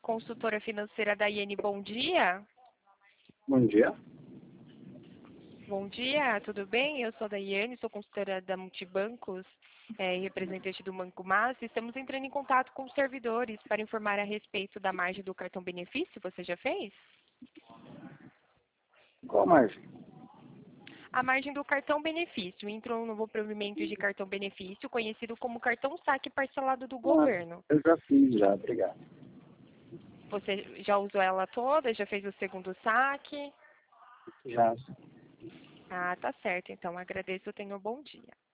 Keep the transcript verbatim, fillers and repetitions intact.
consultora financeira da I N. Bom dia. Bom dia. Bom dia, tudo bem? Eu sou da I N, sou consultora da Multibancos, é, e representante do Banco Mas. Estamos entrando em contato com os servidores para informar a respeito da margem do cartão benefício. Você já fez? Qual margem? A margem do cartão benefício. Entrou um novo provimento de cartão benefício, conhecido como cartão saque parcelado do governo. Eu já fiz, já, obrigado. Você já usou ela toda? Já fez o segundo saque? Já. Ah, tá certo. Então, agradeço. Tenha um bom dia.